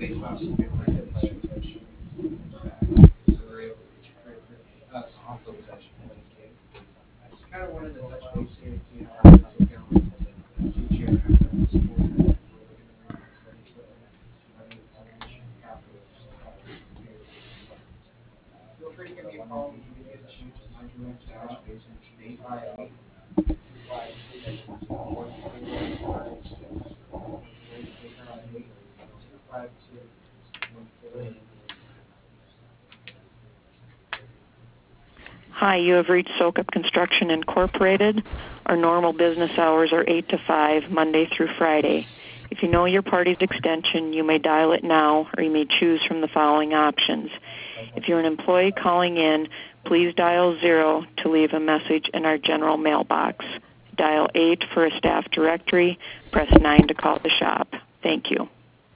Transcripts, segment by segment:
Hi, you have reached Sokup Construction Incorporated. Our normal business hours are 8 to 5, Monday through Friday. If you know your party's extension, you may dial it now, or you may choose from the following options. If you're an employee calling in, please dial 0 to leave a message in our general mailbox. Dial 8 for a staff directory. Press 9 to call the shop. Thank you.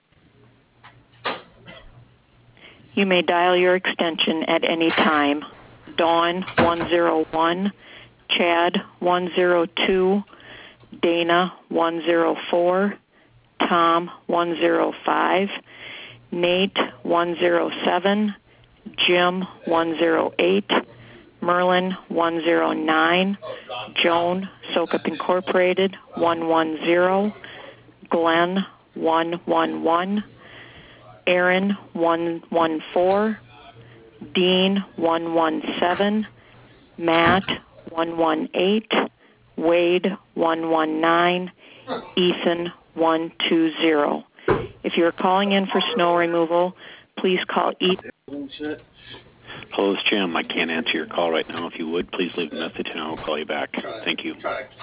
You may dial your extension at any time. Dawn 101, Chad 102, Dana 104, Tom 105, Nate 107, Jim 108, Merlin 109, Joan, Sokup Incorporated 110, Glenn 111, Aaron 114, Dean 117, Matt 118, Wade 119, Ethan 120. If you're calling in for snow removal, please call Ethan. Hello, it's Jim. I can't answer your call right now. If you would, please leave a message and I will call you back. Thank you.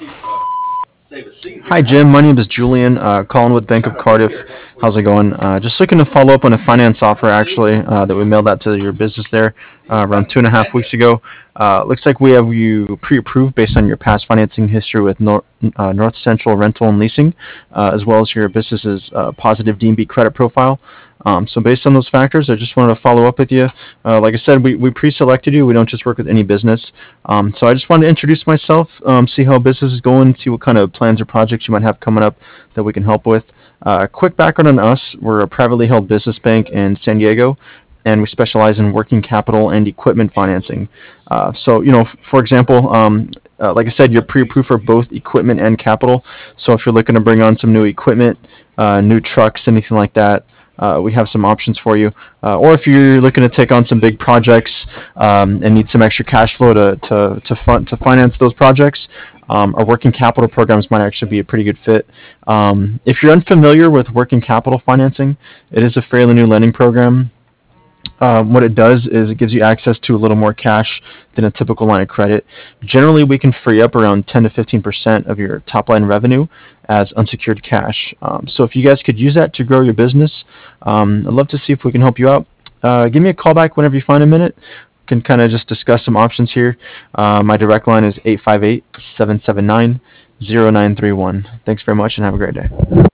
Hi, Jim. My name is Julian, calling with Bank of Cardiff. How's it going? Just looking to follow up on a finance offer, actually, that we mailed out to your business there around 2.5 weeks ago. Looks like we have you pre-approved based on your past financing history with North Central Rental and Leasing, as well as your business's positive D&B credit profile. So based on those factors, I just wanted to follow up with you. Like I said, we pre-selected you. We don't just work with any business. So I just wanted to introduce myself, see how business is going, see what kind of plans or projects you might have coming up that we can help with. Quick background on us. We're a privately held business bank in San Diego, and we specialize in working capital and equipment financing. So, for example, like I said, you're pre-approved for both equipment and capital. So if you're looking to bring on some new equipment, new trucks, anything like that, we have some options for you. Or if you're looking to take on some big projects and need some extra cash flow to finance those projects, our working capital programs might actually be a pretty good fit. If you're unfamiliar with working capital financing, it is a fairly new lending program. What it does is it gives you access to a little more cash than a typical line of credit. Generally, we can free up around 10 to 15% of your top line revenue as unsecured cash. So if you guys could use that to grow your business, I'd love to see if we can help you out. Give me a call back whenever you find a minute. We can kind of just discuss some options here. My direct line is 858-779-0931. Thanks very much and have a great day.